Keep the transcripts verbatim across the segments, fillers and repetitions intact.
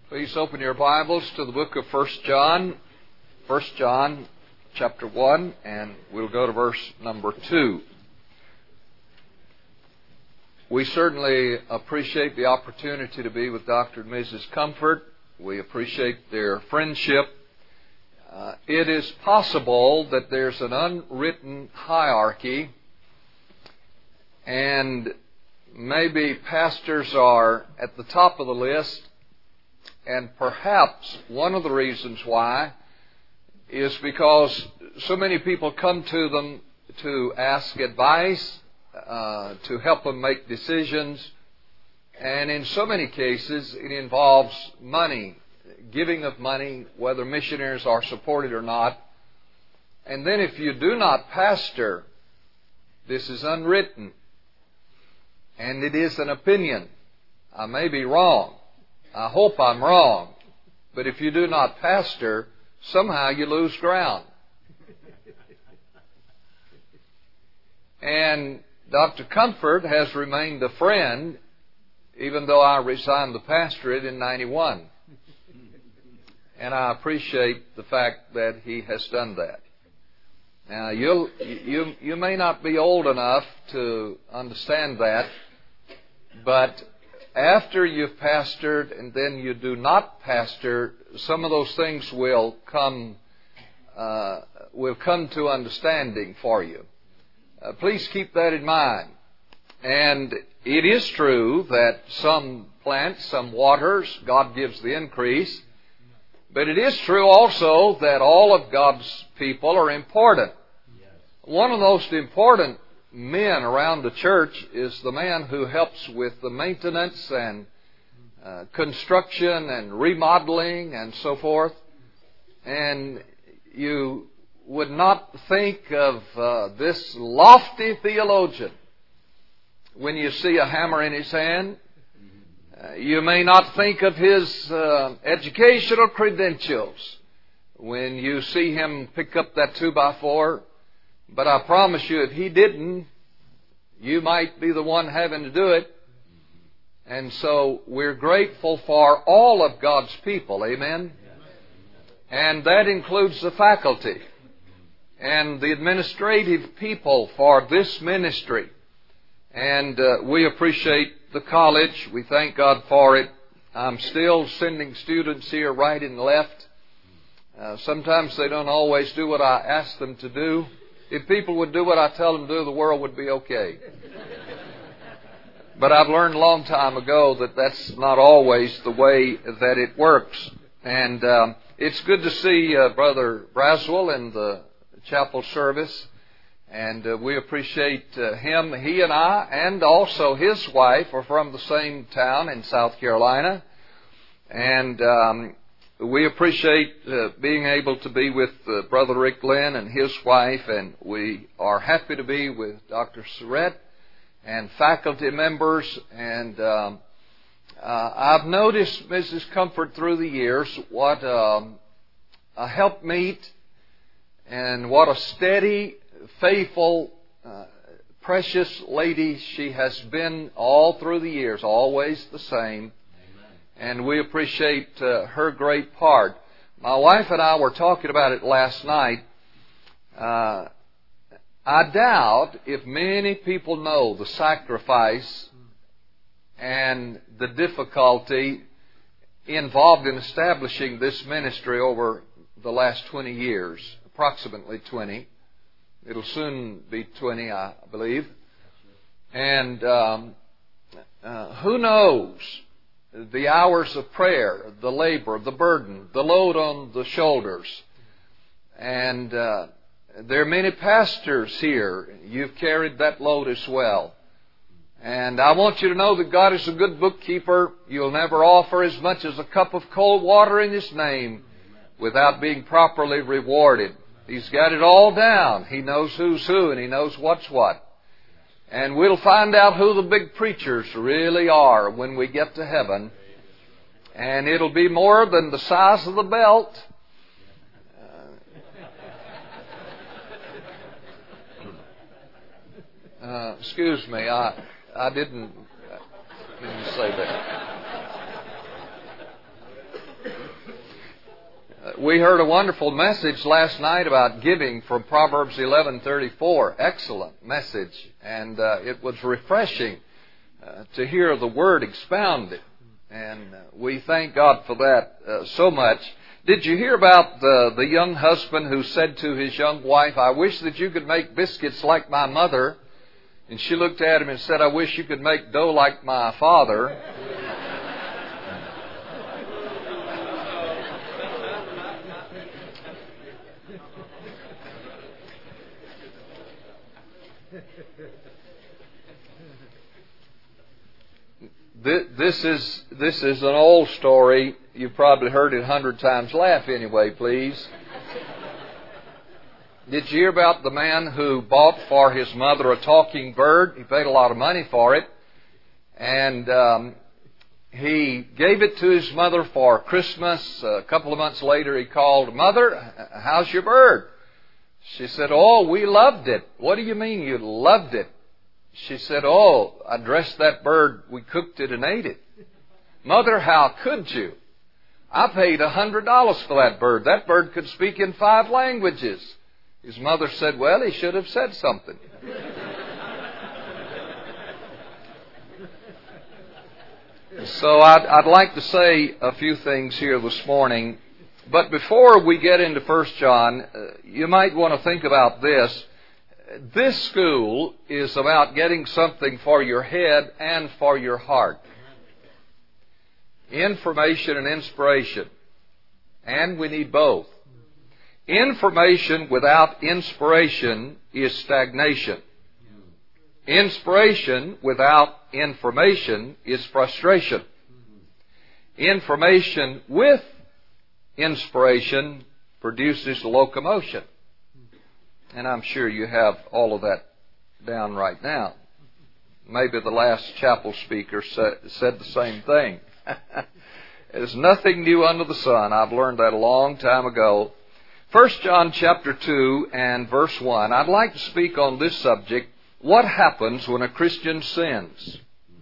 Please open your Bibles to the book of First John, First John chapter one, and we'll go to verse number two. We certainly appreciate the opportunity to be with Doctor and Missus Comfort. We appreciate their friendship. Uh, it is possible that there's an unwritten hierarchy, and maybe pastors are at the top of the list. And perhaps one of the reasons why is because so many people come to them to ask advice, uh, to help them make decisions. And in so many cases, it involves money, giving of money, whether missionaries are supported or not. And then if you do not pastor, this is unwritten. And it is an opinion. I may be wrong. I hope I'm wrong, but if you do not pastor, somehow you lose ground. And Doctor Comfort has remained a friend, even though I resigned the pastorate in ninety-one. And I appreciate the fact that he has done that. Now, you'll, you, you may not be old enough to understand that, but after you've pastored and then you do not pastor, some of those things will come uh, will come to understanding for you. Uh, please keep that in mind. And it is true that some plants, some waters, God gives the increase. But it is true also that all of God's people are important. One of the most important men around the church is the man who helps with the maintenance and uh, construction and remodeling and so forth. And you would not think of uh, this lofty theologian when you see a hammer in his hand. Uh, you may not think of his uh, educational credentials when you see him pick up that two by four. But I promise you, if he didn't, you might be the one having to do it. And so we're grateful for all of God's people. Amen? And that includes the faculty and the administrative people for this ministry. And uh, we appreciate the college. We thank God for it. I'm still sending students here right and left. Uh, sometimes they don't always do what I ask them to do. If people would do what I tell them to do, the world would be okay. But I've learned a long time ago that that's not always the way that it works. And um, it's good to see uh, Brother Braswell in the chapel service. And uh, we appreciate uh, him. He and I, and also his wife, are from the same town in South Carolina. And Um, We appreciate uh, being able to be with uh, Brother Rick Lynn and his wife, and we are happy to be with Doctor Surratt and faculty members. And um, uh, I've noticed, Missus Comfort, through the years, what um, a helpmeet and what a steady, faithful, uh, precious lady she has been all through the years, always the same. And we appreciate uh, her great part. My wife and I were talking about it last night. Uh, I doubt if many people know the sacrifice and the difficulty involved in establishing this ministry over the last twenty years, approximately twenty. It'll soon be twenty, I believe. And um, uh, who knows the hours of prayer, the labor, the burden, the load on the shoulders. And uh, there are many pastors here. You've carried that load as well. And I want you to know that God is a good bookkeeper. You'll never offer as much as a cup of cold water in His name without being properly rewarded. He's got it all down. He knows who's who and He knows what's what. And we'll find out who the big preachers really are when we get to heaven. And it'll be more than the size of the belt. Uh, uh, excuse me, I I didn't, I didn't say that. we heard a wonderful message last night about giving from Proverbs eleven thirty-four. Excellent message. And uh, it was refreshing uh, to hear the Word expounded. And uh, we thank God for that uh, so much. Did you hear about the, the young husband who said to his young wife, "I wish that you could make biscuits like my mother"? And she looked at him and said, "I wish you could make dough like my father." This is this is an old story. You've probably heard it a hundred times. Laugh anyway, please. Did you hear about the man who bought for his mother a talking bird? He paid a lot of money for it. And um, he gave it to his mother for Christmas. A couple of months later he called, "Mother, how's your bird?" She said, "Oh, we loved it." "What do you mean you loved it?" She said, "Oh, I dressed that bird, we cooked it and ate it." "Mother, how could you? I paid a hundred dollars for that bird. That bird could speak in five languages." His mother said, "Well, he should have said something." So I'd, I'd like to say a few things here this morning. But before we get into First John, uh, you might want to think about this. This school is about getting something for your head and for your heart. Information and inspiration. And we need both. Information without inspiration is stagnation. Inspiration without information is frustration. Information with inspiration produces locomotion. And I'm sure you have all of that down right now. Maybe the last chapel speaker said, said the same thing. There's nothing new under the sun. I've learned that a long time ago. First John chapter two and verse one. I'd like to speak on this subject. What happens when a Christian sins?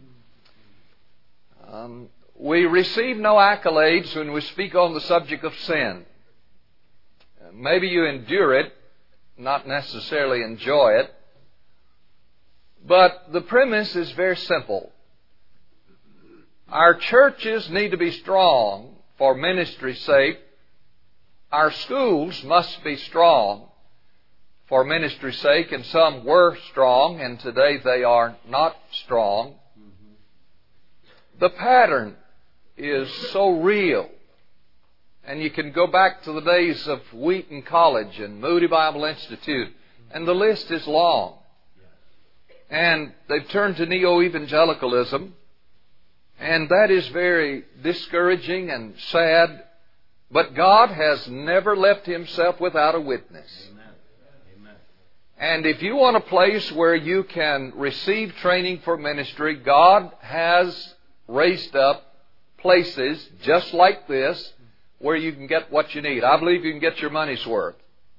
Um, we receive no accolades when we speak on the subject of sin. Maybe you endure it, not necessarily enjoy it. But the premise is very simple. Our churches need to be strong for ministry's sake. Our schools must be strong for ministry's sake, and some were strong, and today they are not strong. The pattern is so real. And you can go back to the days of Wheaton College and Moody Bible Institute, and the list is long. And they've turned to neo-evangelicalism, and that is very discouraging and sad. But God has never left Himself without a witness. Amen. And if you want a place where you can receive training for ministry, God has raised up places just like this where you can get what you need. I believe you can get your money's worth.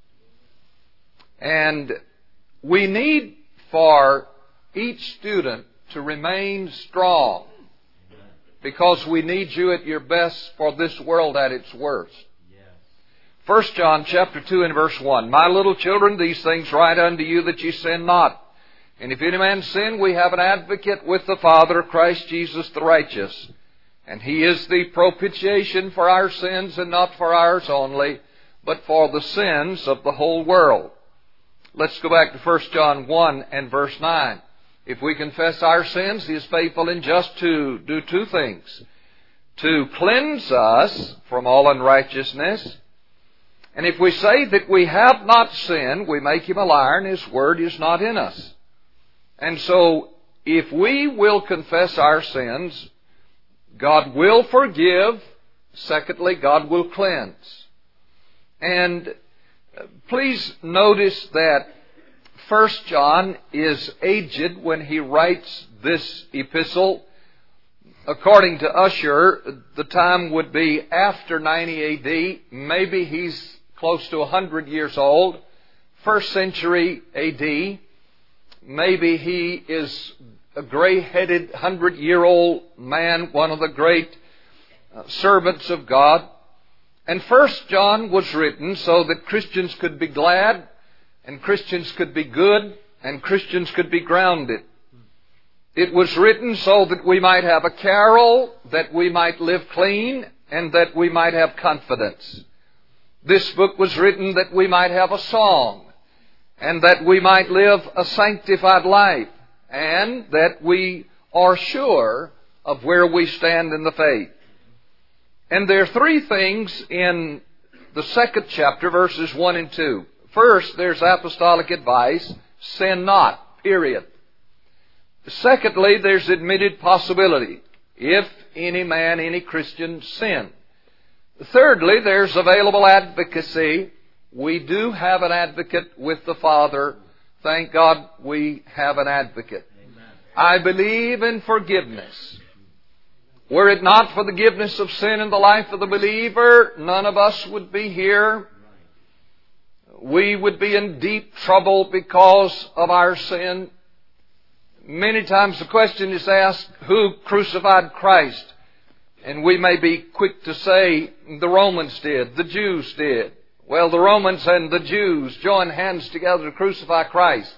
And we need for each student to remain strong, because we need you at your best for this world at its worst. First John chapter two and verse one. "My little children, these things write unto you that ye sin not. And if any man sin, we have an advocate with the Father, Christ Jesus the righteous. And He is the propitiation for our sins, and not for ours only, but for the sins of the whole world." Let's go back to First John one and verse nine. "If we confess our sins, He is faithful and just to do two things: to cleanse us from all unrighteousness. And if we say that we have not sinned, we make Him a liar, and His word is not in us." And so, if we will confess our sins, God will forgive. Secondly, God will cleanse. And please notice that First John is aged when he writes this epistle. According to Ussher, the time would be after ninety A D. Maybe he's close to one hundred years old. First century A D. Maybe he is a gray-headed hundred-year-old man, one of the great uh, servants of God. And First John was written so that Christians could be glad, and Christians could be good, and Christians could be grounded. It was written so that we might have a carol, that we might live clean, and that we might have confidence. This book was written that we might have a song, and that we might live a sanctified life, and that we are sure of where we stand in the faith. And there are three things in the second chapter, verses one and two. First, there's apostolic advice, sin not, period. Secondly, there's admitted possibility, if any man, any Christian sin. Thirdly, there's available advocacy. We do have an advocate with the Father. Thank God we have an advocate. Amen. I believe in forgiveness. Were it not for the forgiveness of sin in the life of the believer, none of us would be here. We would be in deep trouble because of our sin. Many times the question is asked, who crucified Christ? And we may be quick to say, the Romans did, the Jews did. Well, the Romans and the Jews joined hands together to crucify Christ.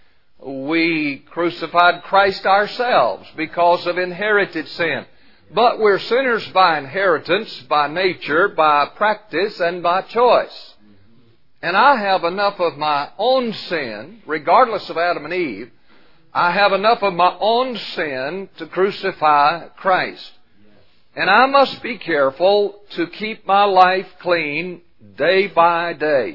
We crucified Christ ourselves because of inherited sin. But we're sinners by inheritance, by nature, by practice, and by choice. And I have enough of my own sin, regardless of Adam and Eve, I have enough of my own sin to crucify Christ. And I must be careful to keep my life clean day by day.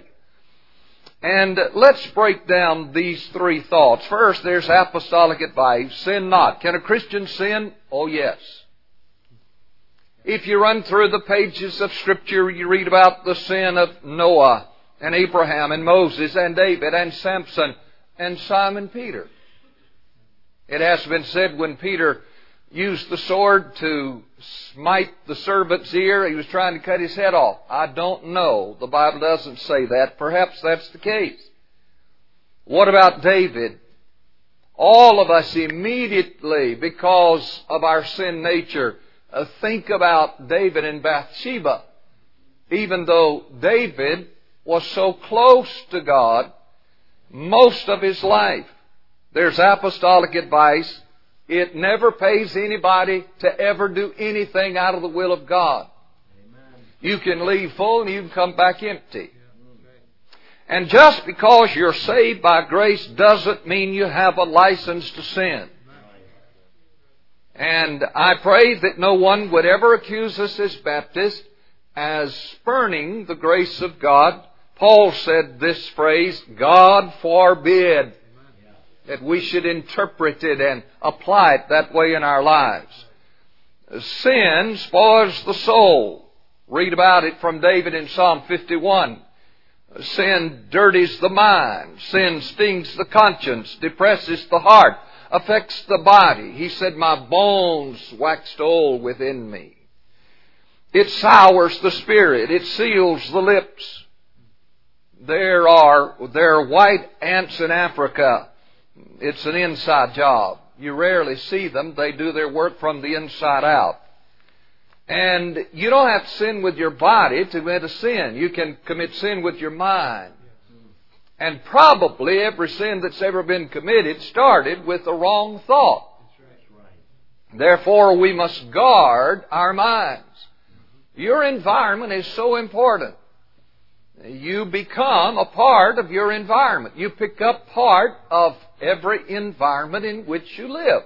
And let's break down these three thoughts. First, there's apostolic advice. Sin not. Can a Christian sin? Oh, yes. If you run through the pages of Scripture, you read about the sin of Noah and Abraham and Moses and David and Samson and Simon Peter. It has been said when Peter used the sword to smite the servant's ear, he was trying to cut his head off. I don't know. The Bible doesn't say that. Perhaps that's the case. What about David? All of us immediately, because of our sin nature, uh, think about David and Bathsheba. Even though David was so close to God most of his life. There's apostolic advice. It never pays anybody to ever do anything out of the will of God. Amen. You can leave full and you can come back empty. And just because you're saved by grace doesn't mean you have a license to sin. And I pray that no one would ever accuse us as Baptists as spurning the grace of God. Paul said this phrase, God forbid that we should interpret it and apply it that way in our lives. Sin spoils the soul. Read about it from David in Psalm fifty-one. Sin dirties the mind. Sin stings the conscience, depresses the heart, affects the body. He said, my bones waxed old within me. It sours the spirit. It seals the lips. There are, there are white ants in Africa. It's an inside job. You rarely see them. They do their work from the inside out. And you don't have to sin with your body to commit a sin. You can commit sin with your mind. And probably every sin that's ever been committed started with the wrong thought. Therefore, we must guard our minds. Your environment is so important. You become a part of your environment. You pick up part of every environment in which you live.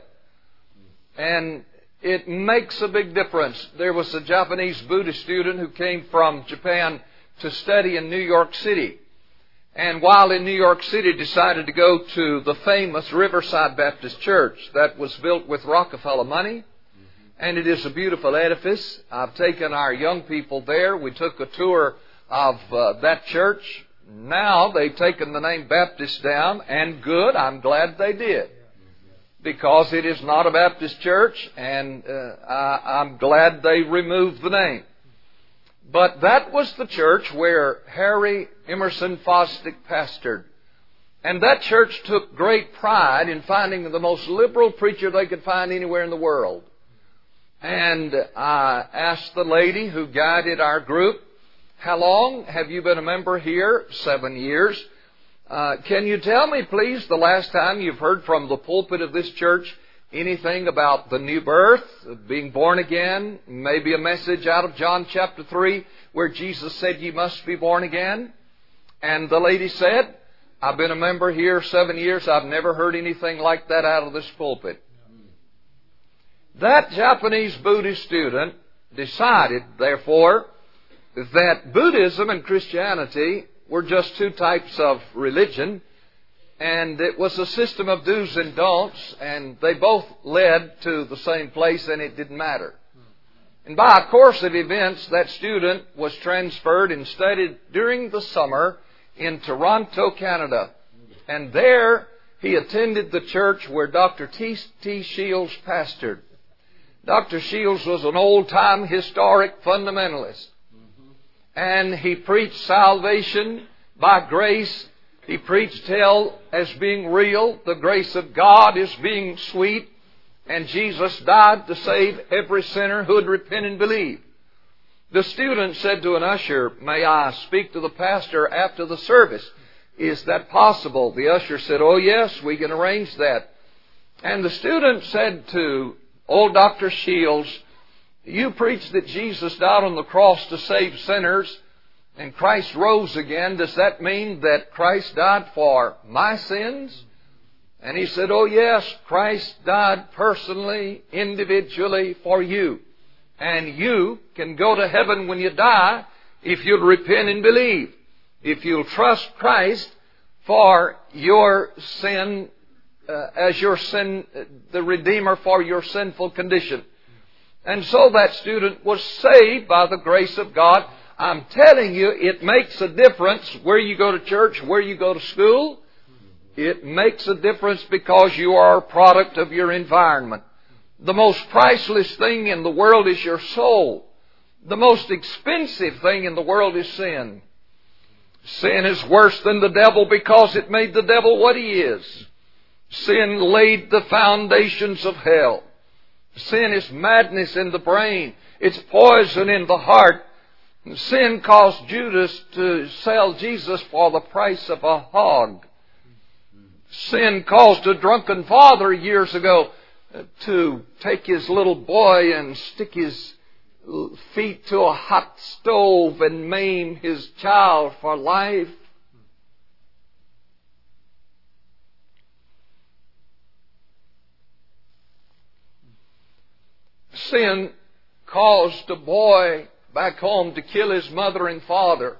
And it makes a big difference. There was a Japanese Buddhist student who came from Japan to study in New York City. And while in New York City, decided to go to the famous Riverside Baptist Church that was built with Rockefeller money. And it is a beautiful edifice. I've taken our young people there. We took a tour of uh, that church. Now they've taken the name Baptist down, and good, I'm glad they did. Because it is not a Baptist church, and uh, I, I'm glad they removed the name. But that was the church where Harry Emerson Fosdick pastored. And that church took great pride in finding the most liberal preacher they could find anywhere in the world. And I asked the lady who guided our group, How long have you been a member here? Seven years. Uh, can you tell me, please, the last time you've heard from the pulpit of this church anything about the new birth, being born again, maybe a message out of John chapter three where Jesus said you must be born again? And the lady said, I've been a member here seven years. I've never heard anything like that out of this pulpit. That Japanese Buddhist student decided, therefore, that Buddhism and Christianity were just two types of religion, and it was a system of do's and don'ts, and they both led to the same place, and it didn't matter. And by a course of events, that student was transferred and studied during the summer in Toronto, Canada. And there he attended the church where Doctor T. T. Shields pastored. Doctor Shields was an old-time historic fundamentalist. And he preached salvation by grace. He preached hell as being real. The grace of God as being sweet. And Jesus died to save every sinner who would repent and believe. The student said to an usher, may I speak to the pastor after the service? Is that possible? The usher said, oh yes, we can arrange that. And the student said to old Doctor Shields, you preach that Jesus died on the cross to save sinners and Christ rose again. Does that mean that Christ died for my sins? And he said, oh yes, Christ died personally, individually for you. And you can go to heaven when you die if you'll repent and believe. If you'll trust Christ for your sin, uh, as your sin, the Redeemer for your sinful condition. And so that student was saved by the grace of God. I'm telling you, it makes a difference where you go to church, where you go to school. It makes a difference because you are a product of your environment. The most priceless thing in the world is your soul. The most expensive thing in the world is sin. Sin is worse than the devil because it made the devil what he is. Sin laid the foundations of hell. Sin is madness in the brain. It's poison in the heart. Sin caused Judas to sell Jesus for the price of a hog. Sin caused a drunken father years ago to take his little boy and stick his feet to a hot stove and maim his child for life. Sin caused a boy back home to kill his mother and father.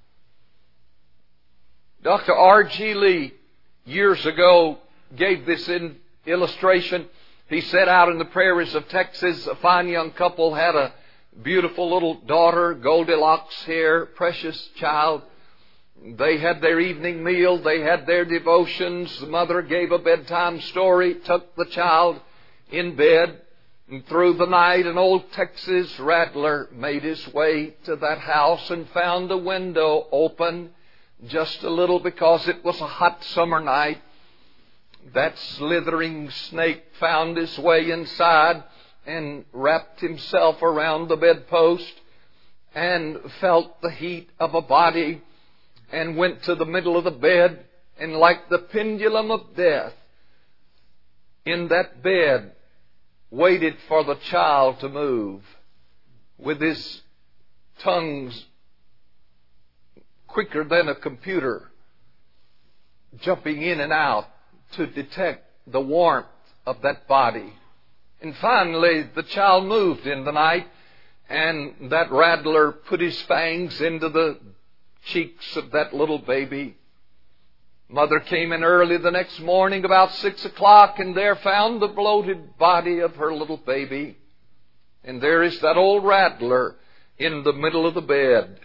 Doctor R G Lee years ago gave this in illustration. He said out in the prairies of Texas, a fine young couple had a beautiful little daughter, Goldilocks hair, precious child. They had their evening meal. They had their devotions. The mother gave a bedtime story, took the child in bed. And through the night, an old Texas rattler made his way to that house and found the window open just a little because it was a hot summer night. That slithering snake found his way inside and wrapped himself around the bedpost and felt the heat of a body and went to the middle of the bed, and like the pendulum of death in that bed waited for the child to move with his tongues quicker than a computer jumping in and out to detect the warmth of that body. And finally, the child moved in the night, and that rattler put his fangs into the cheeks of that little baby. Mother came in early the next morning about six o'clock and there found the bloated body of her little baby. And there is that old rattler in the middle of the bed.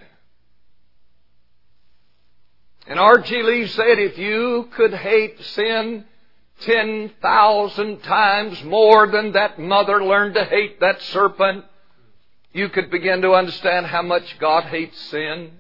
And R G Lee said, if you could hate sin ten thousand times more than that mother learned to hate that serpent, you could begin to understand how much God hates sin.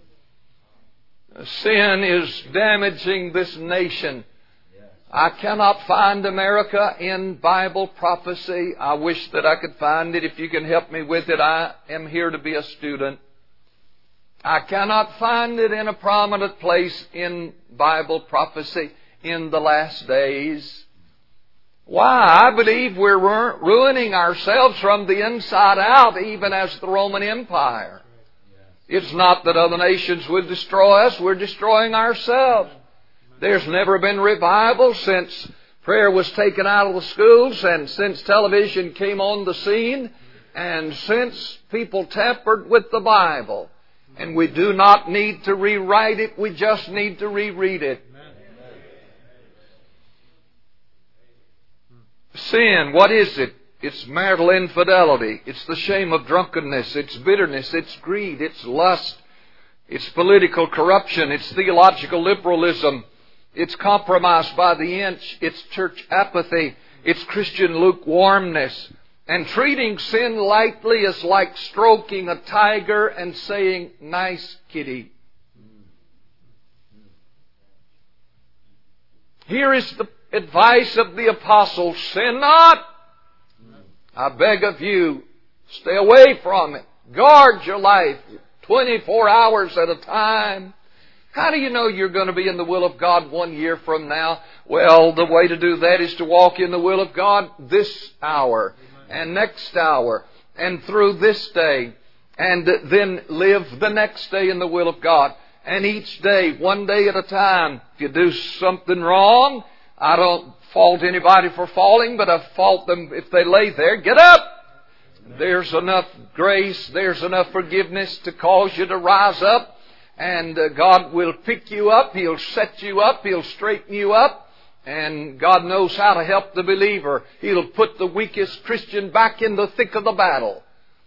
Sin is damaging this nation. I cannot find America in Bible prophecy. I wish that I could find it. If you can help me with it, I am here to be a student. I cannot find it in a prominent place in Bible prophecy in the last days. Why? I believe we're ruining ourselves from the inside out, even as the Roman Empire. It's not that other nations would destroy us. We're destroying ourselves. There's never been revival since prayer was taken out of the schools and since television came on the scene and since people tampered with the Bible. And we do not need to rewrite it. We just need to reread it. Sin, what is it? It's marital infidelity. It's the shame of drunkenness. It's bitterness. It's greed. It's lust. It's political corruption. It's theological liberalism. It's compromise by the inch. It's church apathy. It's Christian lukewarmness. And treating sin lightly is like stroking a tiger and saying, "Nice kitty." Here is the advice of the apostle: sin not. I beg of you, stay away from it. Guard your life twenty-four hours at a time. How do you know you're going to be in the will of God one year from now? Well, the way to do that is to walk in the will of God this hour and next hour and through this day, and then live the next day in the will of God. And each day, one day at a time. If you do something wrong, I don't fault anybody for falling, but I fault them if they lay there. Get up! There's enough grace, there's enough forgiveness to cause you to rise up. And uh, God will pick you up, He'll set you up, He'll straighten you up. And God knows how to help the believer. He'll put the weakest Christian back in the thick of the battle.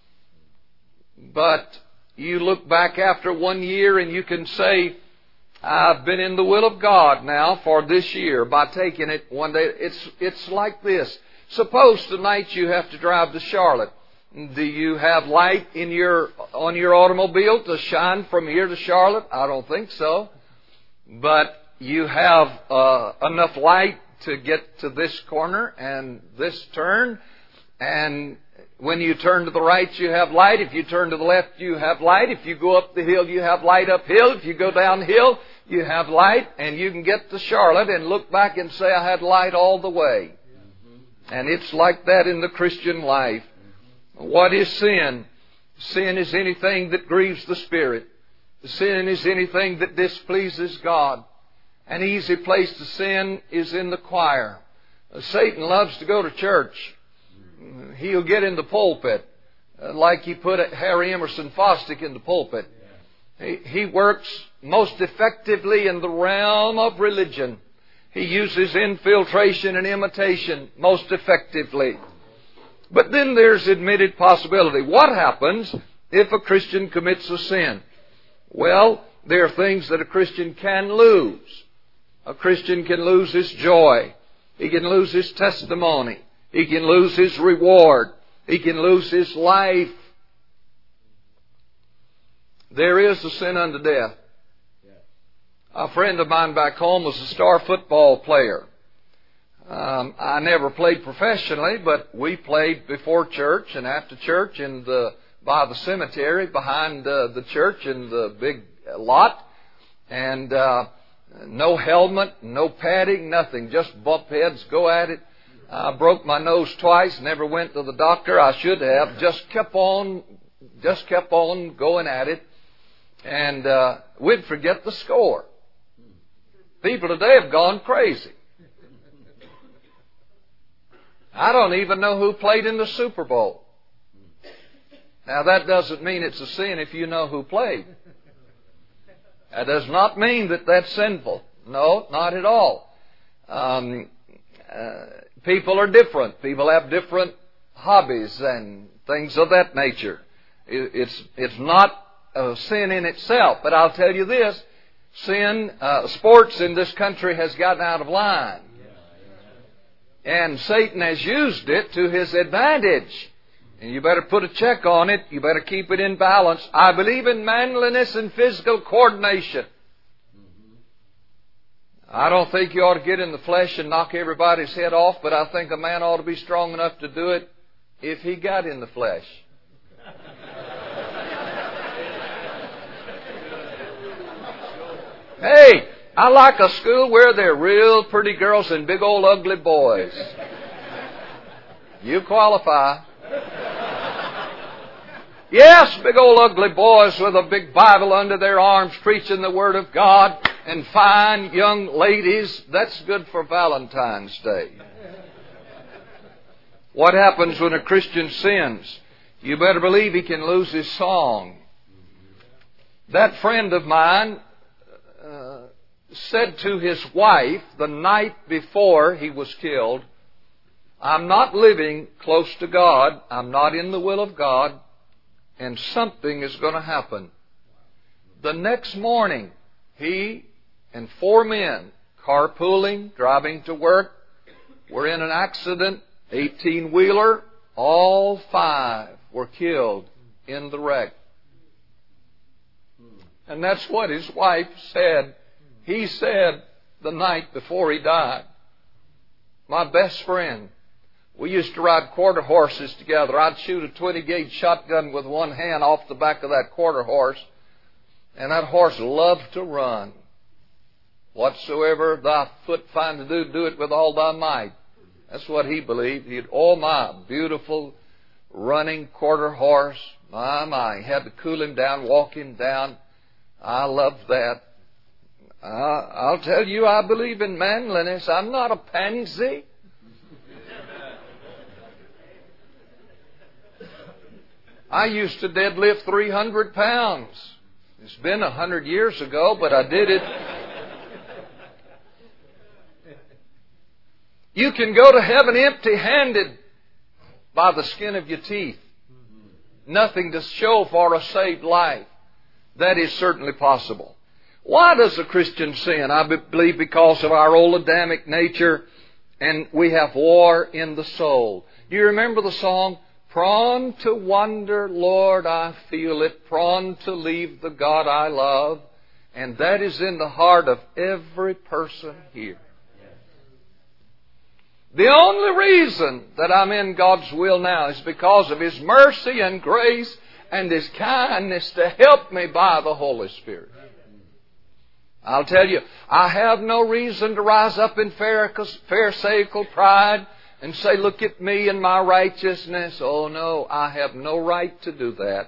But you look back after one year and you can say, I've been in the will of God now for this year by taking it one day. It's, it's like this. Suppose tonight you have to drive to Charlotte. Do you have light in your, on your automobile to shine from here to Charlotte? I don't think so. But you have uh, enough light to get to this corner and this turn. And when you turn to the right, you have light. If you turn to the left, you have light. If you go up the hill, you have light uphill. If you go downhill, you have light. And you can get to Charlotte and look back and say, I had light all the way. And it's like that in the Christian life. What is sin? Sin is anything that grieves the Spirit. Sin is anything that displeases God. An easy place to sin is in the choir. Satan loves to go to church. He'll get in the pulpit, like he put Harry Emerson Fosdick in the pulpit. He, he works most effectively in the realm of religion. He uses infiltration and imitation most effectively. But then there's admitted possibility. What happens if a Christian commits a sin? Well, there are things that a Christian can lose. A Christian can lose his joy. He can lose his testimony. He can lose his reward. He can lose his life. There is a sin unto death. A friend of mine back home was a star football player. Um, I never played professionally, but we played before church and after church in the, by the cemetery behind uh, the church in the big lot. And uh, no helmet, no padding, nothing. Just bump heads, go at it. I broke my nose twice, never went to the doctor. I should have. Just kept on, just kept on going at it. And uh, we'd forget the score. People today have gone crazy. I don't even know who played in the Super Bowl. Now that doesn't mean it's a sin if you know who played. That does not mean that that's sinful. No, not at all. Um, uh, people are different. People have different hobbies and things of that nature. It, it's it's not a sin in itself. But I'll tell you this: sin, uh, sports in this country has gotten out of line. And Satan has used it to his advantage. And you better put a check on it. You better keep it in balance. I believe in manliness and physical coordination. I don't think you ought to get in the flesh and knock everybody's head off, but I think a man ought to be strong enough to do it if he got in the flesh. Hey, I like a school where there are real pretty girls and big old ugly boys. You qualify. Yes, big old ugly boys with a big Bible under their arms preaching the Word of God, and fine young ladies. That's good for Valentine's Day. What happens when a Christian sins? You better believe he can lose his song. That friend of mine uh, said to his wife the night before he was killed, I'm not living close to God. I'm not in the will of God. And something is going to happen. The next morning, he and four men, carpooling, driving to work, were in an accident, eighteen-wheeler. All five were killed in the wreck. And that's what his wife said. He said the night before he died, my best friend. We used to ride quarter horses together. I'd shoot a twenty gauge shotgun with one hand off the back of that quarter horse. And that horse loved to run. Whatsoever thy foot find to do, do it with all thy might. That's what he believed. He'd, oh my, beautiful running quarter horse. My, my. He had to cool him down, walk him down. I loved that. Uh, I'll tell you, I believe in manliness. I'm not a pansy. I used to deadlift three hundred pounds. It's been a hundred years ago, but I did it. You can go to heaven empty-handed by the skin of your teeth. Nothing to show for a saved life. That is certainly possible. Why does a Christian sin? I believe because of our old Adamic nature, and we have war in the soul. Do you remember the song? Prone to wander, Lord, I feel it. Prone to leave the God I love. And that is in the heart of every person here. The only reason that I'm in God's will now is because of His mercy and grace and His kindness to help me by the Holy Spirit. I'll tell you, I have no reason to rise up in pharisaical pride and say, look at me and my righteousness. Oh no, I have no right to do that.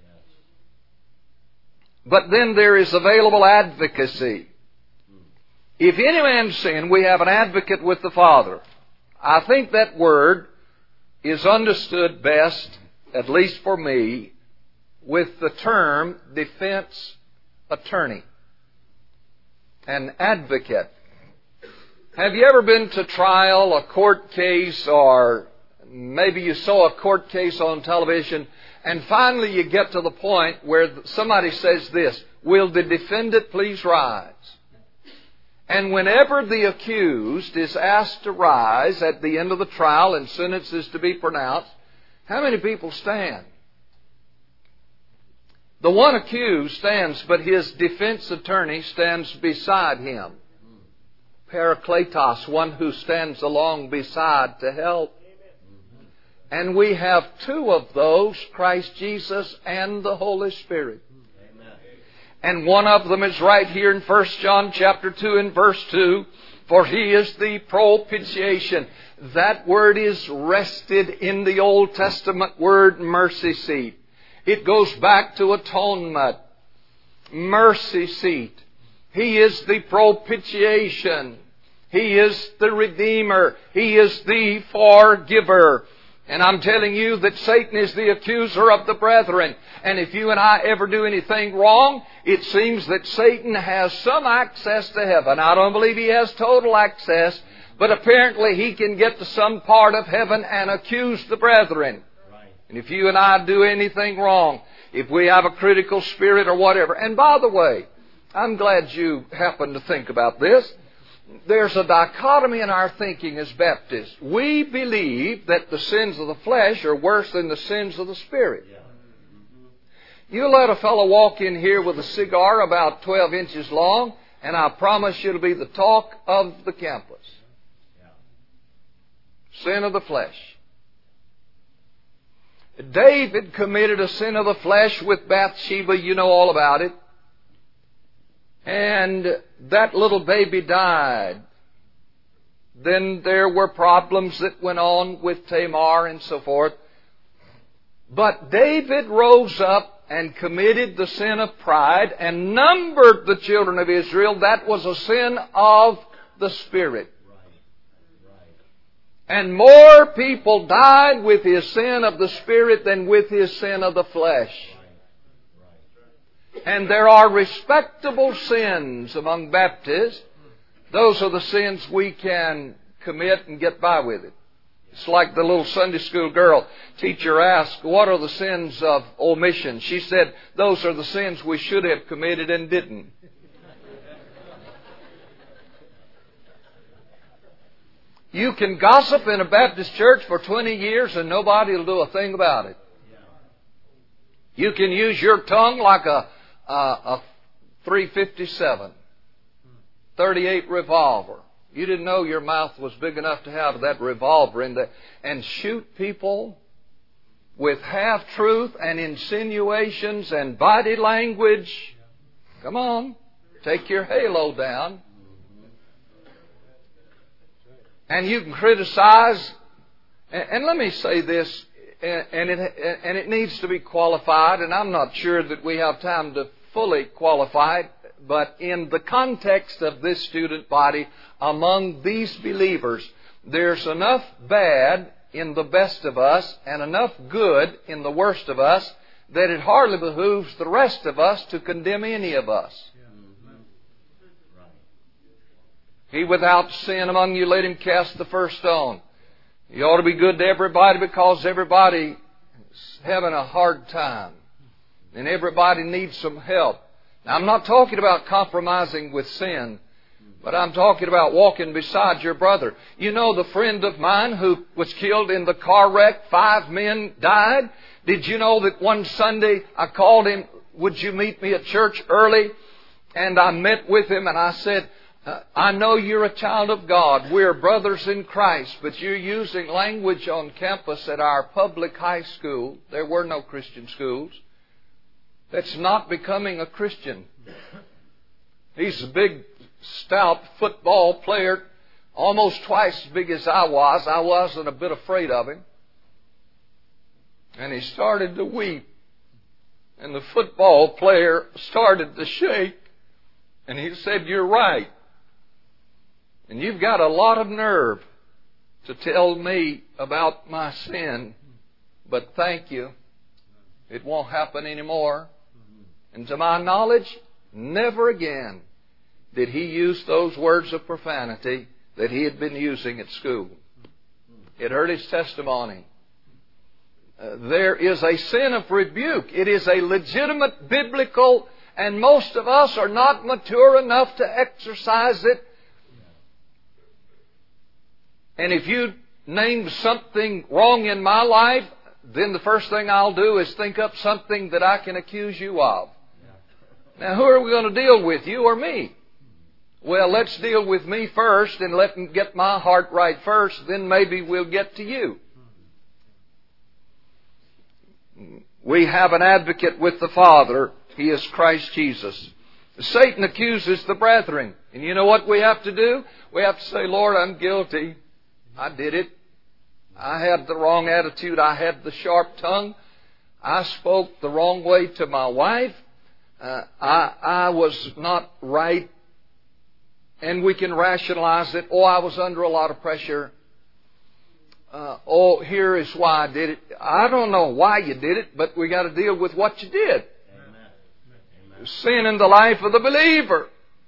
But then there is available advocacy. If any man sin, we have an advocate with the Father. I think that word is understood best, at least for me, with the term defense attorney. An advocate. Have you ever been to trial, a court case, or maybe you saw a court case on television, and finally you get to the point where somebody says this, will the defendant please rise? And whenever the accused is asked to rise at the end of the trial and sentence is to be pronounced, how many people stand? The one accused stands, but his defense attorney stands beside him. Parakletos, one who stands along beside to help. And we have two of those, Christ Jesus and the Holy Spirit. And one of them is right here in First John chapter two and verse two. For He is the propitiation. That word is rested in the Old Testament word mercy seat. It goes back to atonement. Mercy seat. He is the propitiation. He is the Redeemer. He is the forgiver. And I'm telling you that Satan is the accuser of the brethren. And if you and I ever do anything wrong, it seems that Satan has some access to heaven. I don't believe he has total access, but apparently he can get to some part of heaven and accuse the brethren. And if you and I do anything wrong, if we have a critical spirit or whatever. And by the way, I'm glad you happened to think about this. There's a dichotomy in our thinking as Baptists. We believe that the sins of the flesh are worse than the sins of the Spirit. You let a fellow walk in here with a cigar about twelve inches long, and I promise you it'll be the talk of the campus. Sin of the flesh. David committed a sin of the flesh with Bathsheba. You know all about it. and that little baby died. Then there were problems that went on with Tamar and so forth. But David rose up and committed the sin of pride and numbered the children of Israel. That was a sin of the Spirit. And more people died with his sin of the Spirit than with his sin of the flesh. And there are respectable sins among Baptists. Those are the sins we can commit and get by with it. It's like the little Sunday school girl. Teacher asked, what are the sins of omission? She said, those are the sins we should have committed and didn't. You can gossip in a Baptist church for twenty years and nobody will do a thing about it. You can use your tongue like a, a, a three fifty-seven, thirty-eight revolver. You didn't know your mouth was big enough to have that revolver in there, and shoot people with half-truth and insinuations and body language. Come on, take your halo down. And you can criticize, and let me say this, and it, and it needs to be qualified, and I'm not sure that we have time to fully qualify it, but in the context of this student body, among these believers, there's enough bad in the best of us and enough good in the worst of us that it hardly behooves the rest of us to condemn any of us. He without sin among you, let him cast the first stone. You ought to be good to everybody because everybody is having a hard time. And everybody needs some help. Now, I'm not talking about compromising with sin, but I'm talking about walking beside your brother. You know the friend of mine who was killed in the car wreck, five men died. Did you know that one Sunday I called him, would you meet me at church early? And I met with him and I said, Uh, I know you're a child of God. We're brothers in Christ, but you're using language on campus at our public high school. There were no Christian schools. That's not becoming a Christian. He's a big, stout football player, almost twice as big as I was. I wasn't a bit afraid of him. And he started to weep. And the football player started to shake. And he said, "You're right. And you've got a lot of nerve to tell me about my sin, but thank you. It won't happen anymore." And to my knowledge, never again did he use those words of profanity that he had been using at school. It hurt his testimony. Uh, there is a sin of rebuke. It is a legitimate biblical, and most of us are not mature enough to exercise it. And if you name something wrong in my life, then the first thing I'll do is think up something that I can accuse you of. Now, who are we going to deal with, you or me? Well, let's deal with me first and let me get my heart right first, then maybe we'll get to you. We have an advocate with the Father. He is Christ Jesus. Satan accuses the brethren. And you know what we have to do? We have to say, "Lord, I'm guilty. I did it. I had the wrong attitude. I had the sharp tongue. I spoke the wrong way to my wife. Uh, I, I was not right." And we can rationalize it. "Oh, I was under a lot of pressure. Uh, oh, here is why I did it." I don't know why you did it, but we got to deal with what you did. Amen. Sin in the life of the believer.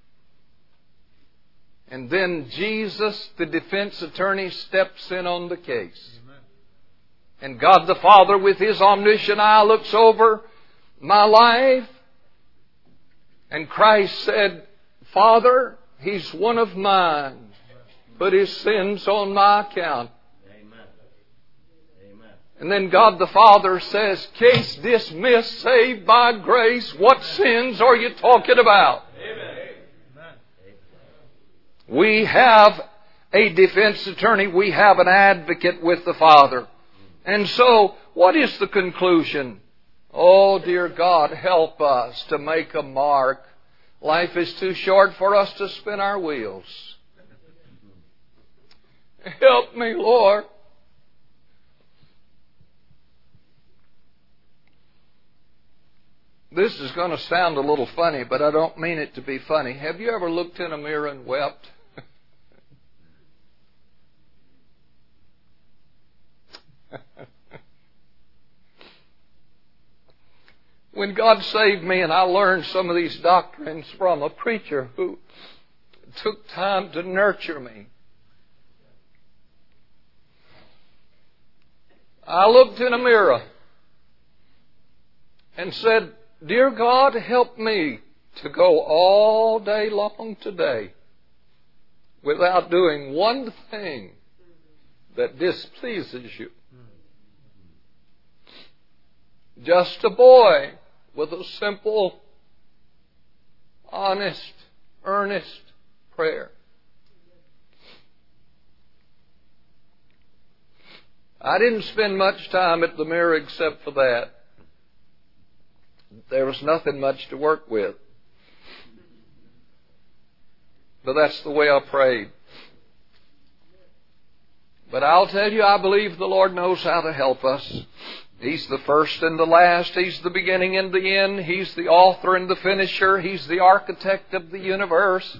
And then Jesus, the defense attorney, steps in on the case. Amen. And God the Father, with His omniscient eye, looks over my life. And Christ said, "Father, he's one of mine. Put his sins on my account." Amen. Amen. And then God the Father says, "Case dismissed, saved by grace. What sins are you talking about?" Amen. We have a defense attorney. We have an advocate with the Father. And so, what is the conclusion? Oh, dear God, help us to make a mark Life is too short for us to spin our wheels. Help me, Lord. This is going to sound a little funny, but I don't mean it to be funny. Have you ever looked in a mirror and wept? When God saved me and I learned some of these doctrines from a preacher who took time to nurture me, I looked in a mirror and said, Dear God, help me to go all day long today without doing one thing that displeases you. Just a boy with a simple, honest, earnest prayer. I didn't spend much time at the mirror except for that. There was nothing much to work with. But that's the way I prayed. But I'll tell you, I believe the Lord knows how to help us. He's the first and the last. He's the beginning and the end. He's the author and the finisher. He's the architect of the universe.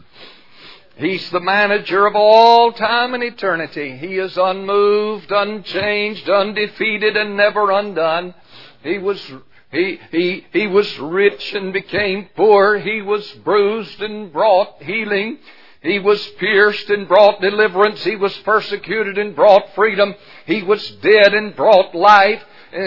He's the manager of all time and eternity. He is unmoved, unchanged, undefeated, and never undone. He was He, he, he was rich and became poor. He was bruised and brought healing. He was pierced and brought deliverance. He was persecuted and brought freedom. He was dead and brought life.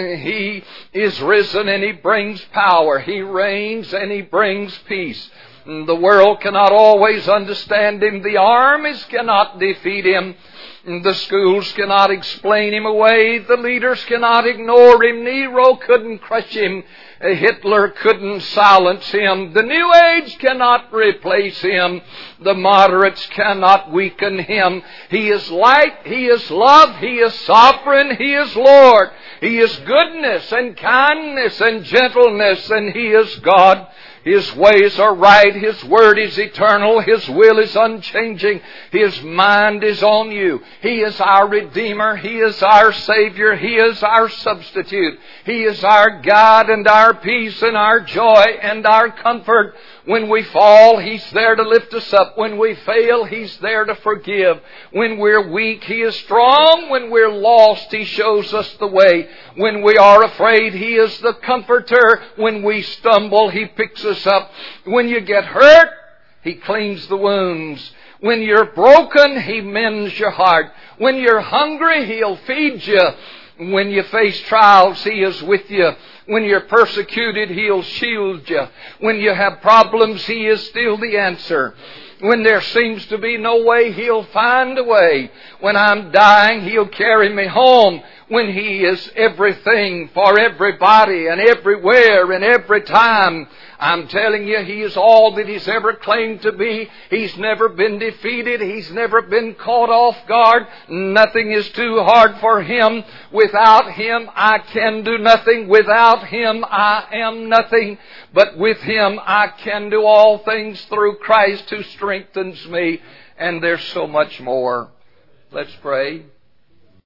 He is risen and He brings power. He reigns and He brings peace. The world cannot always understand Him. The armies cannot defeat Him. The schools cannot explain Him away. The leaders cannot ignore Him. Nero couldn't crush Him. Hitler couldn't silence Him. The New Age cannot replace Him. The moderates cannot weaken Him. He is light. He is love. He is sovereign. He is Lord. He is goodness and kindness and gentleness, and He is God. His ways are right. His word is eternal. His will is unchanging. His mind is on you. He is our Redeemer. He is our Savior. He is our substitute. He is our God and our peace and our joy and our comfort. When we fall, He's there to lift us up. When we fail, He's there to forgive. When we're weak, He is strong. When we're lost, He shows us the way. When we are afraid, He is the comforter. When we stumble, He picks us up. When you get hurt, He cleans the wounds. When you're broken, He mends your heart. When you're hungry, He'll feed you. When you face trials, He is with you. When you're persecuted, He'll shield you. When you have problems, He is still the answer. When there seems to be no way, He'll find a way. When I'm dying, He'll carry me home. When He is everything for everybody and everywhere and every time. I'm telling you, He is all that He's ever claimed to be. He's never been defeated. He's never been caught off guard. Nothing is too hard for Him. Without Him, I can do nothing. Without Him, I am nothing. But with Him, I can do all things through Christ who strengthens me. And there's so much more. Let's pray.